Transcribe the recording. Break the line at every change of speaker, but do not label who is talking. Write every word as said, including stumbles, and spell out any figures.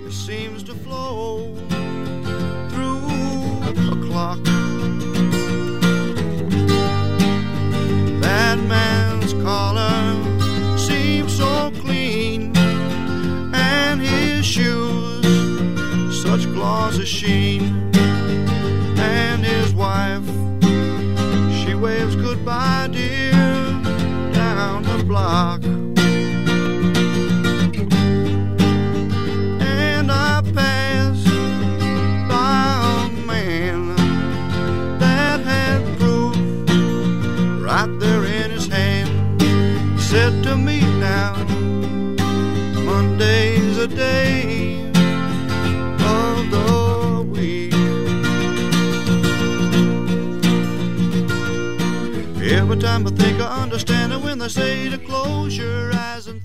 it seems to flow through a clock. That man's collar seems so clean, and his shoes such glossy sheen. And his wife, she waves goodbye, dear, down the block. And I passed by a man that had proof right there in his hand. He said to me, now, Monday's a day of the week. Every time I think I understand it when they say to close your eyes and